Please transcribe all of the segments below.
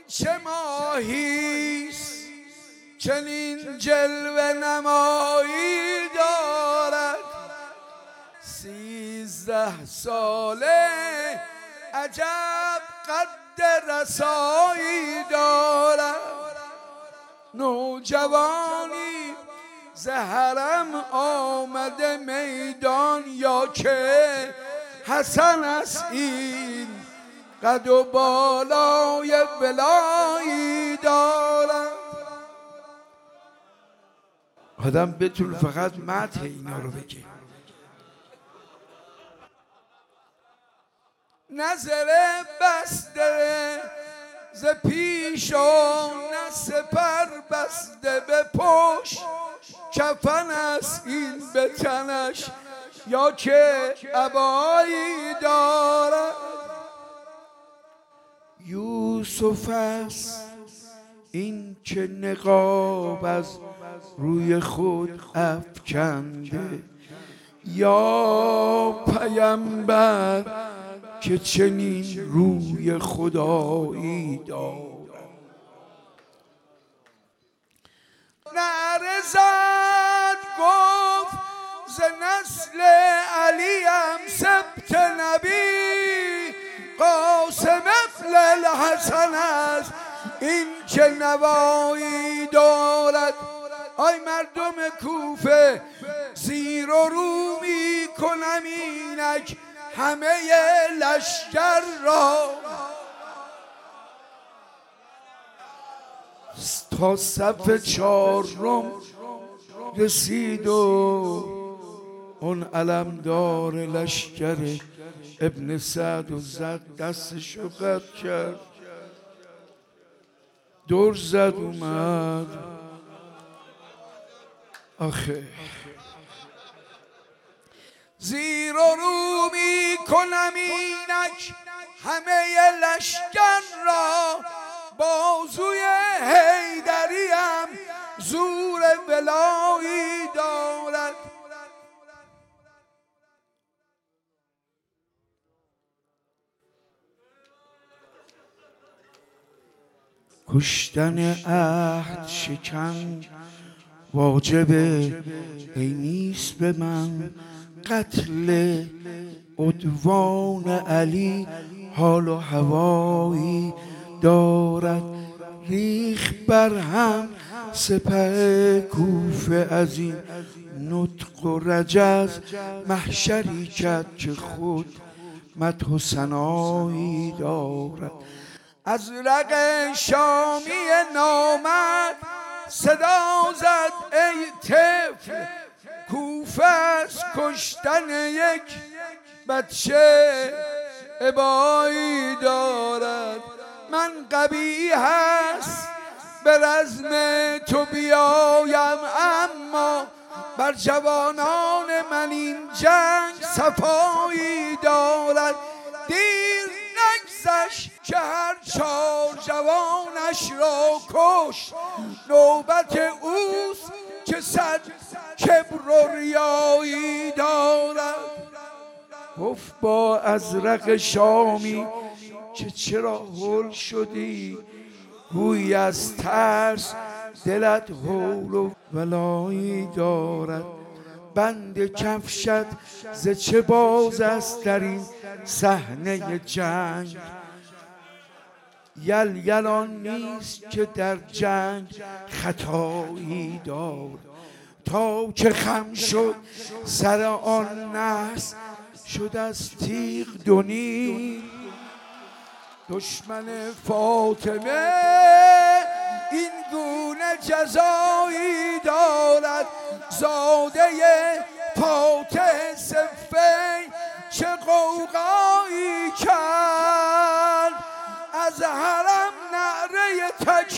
چه ماهیست چنین جلوه نمایی دارد، 13 ساله عجب قد رسایی دارد. نوجوانی ز حرم آمده میدان، یا که حسن است این قد و بالای بلایی دارد. آدم بتون فقط مدح اینا رو بگه. نظر بسته ز پیش و نه سپر بسته به پشت، کفن است این به تنش یا که عبایی دارد. یوسف است این که نقاب از روی خود افکنده، یا پیامبر که چنین روی خدایی دارد. نعره زد گفت ز نسل علیم سبط نبی، قاسم ابن الحسن است این که نوایی دارد. آی مردم کوفه زیر و رو می کنم اینک همه لشکر را، تا صف 4 رسید و اون علمدار لشکر ابن سعد و زد دستشو قطع کرد، دور زد اومد. آخه زیر و رو می کنم اینک همه لشکر را، بازوی حیدریم زور ولایی دارد. کشتن عهد شکن واجبه ای نیست به من، قتل عدوان علی حال و هوایی دارد. ریخ بر هم سپه کوفه از این نطق و رجز، محشری کرد که خود مدح و ثنایی دارد. از رق شامی نامرد صدا زد ای طفل، کوفه از کشتن یک بچه ابایی دارد. من قبیح هست به رزم تو بیایم، اما بر جوانان من این جنگ صفایی دارد. دیر نگذشت که هر 4 جوانش را کشت، نوبت اوست که 100 کبر و ریایی دارد. گفت با ازرق شامی که چرا هول شدی، گویی از ترس دلت هول و ولایی دارد. بند کفشت ز چه باز است در این صحنه جنگ، یلان نیست که در جنگ خطایی دارد. تا که خم شد سر آن نحس، شد از تیغ 2 دشمن فاطمه این گونه جزایی دارد. زاده فاتح صفین چه قوقایی کرد، از حرم نعره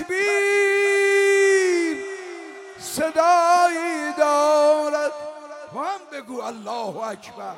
تکبیر صدایی دارد. تو هم بگو الله اکبر.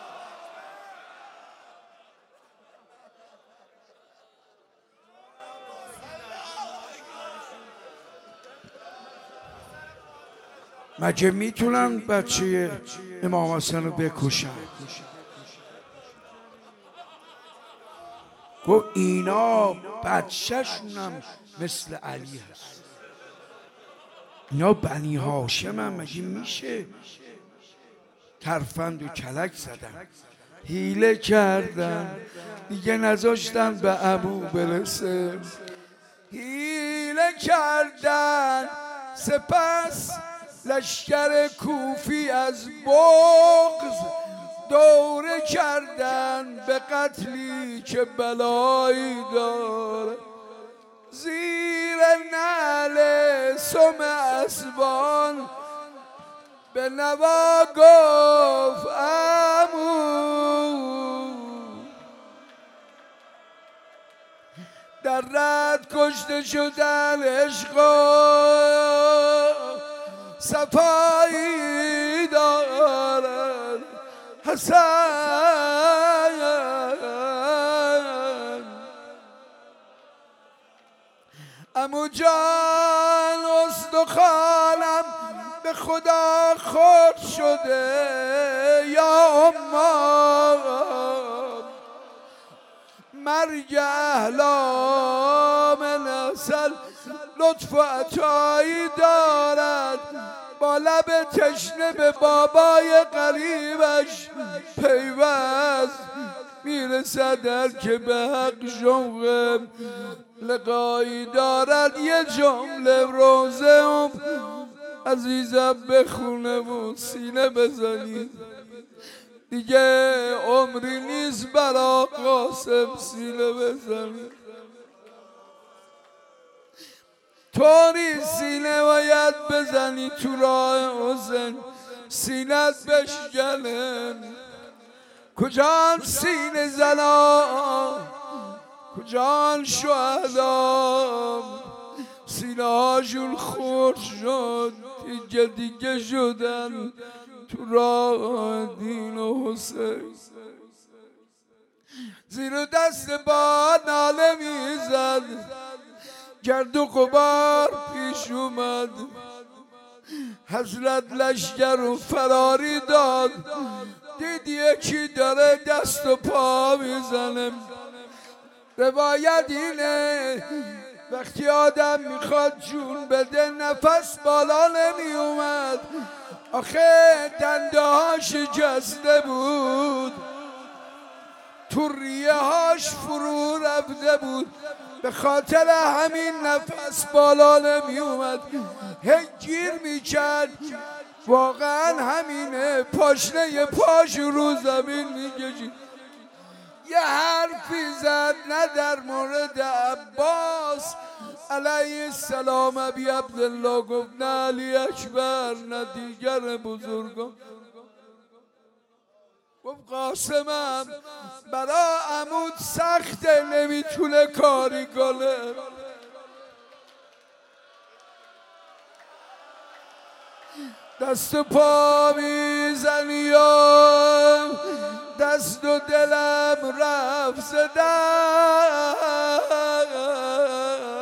مگه میتونن بچه امام حسن رو بکشن؟ گفت اینا بچه‌شونم مثل علی هست، اینا بنی هاشم هم مگه میشه؟ ترفند و کلک زدن، حیله کردن دیگه نذاشتن به ابو برسه، حیله کردن. سپس لشکر کوفی از بغض دوره کردن به قتلی که بلایی داره. زیر نعل سم اسبان به نوا گفت عمو، در رد کشته شدن عشق و صفایی دارد حسن. عمو جان استخوانم به خدا خود شده یا اما، مرگ احلام نسل لطف و عطایی دارد. با لب تشنه به بابای قریبش پیوست میرسد، هر که به حق شوق لقایی دارد. یه جمله روزه عزیزم بخونه و سینه بزنید، دیگه عمری نیست برا قاسم سینه بزنید. طوری سینه باید بزنی تو راه حسین سینت بشکنه. کجان سینه زنا، کجان شهدا، سینه هاشون خورد شد دیگه دیگه شدن تو راه دین و حسین. زیر دست با ناله میزد، گرد و غبار پیش اومد. حضرت لشکر و فراری داد، دید یکی داره دست و پا میزنه. روایت اینه وقتی آدم میخواد جون بده نفس بالا نمی اومد، آخه دنده ها شکسته بود، تو ریه هاش فرو رفته بود، به خاطر همین نفس بالا نمی اومد، هی گیر میکرد. واقعا همینه، پاشنه پاش رو زمین میکشید. یه حرفی زد نه در مورد عباس علیه السلام، ابی عبدالله گفت نه علی اکبر نه دیگر بزرگان. گفت قاسمم برا عمود سخته نمیتونه کاری کنه. دست و پا میزنی و دست و دلم رفت زدن.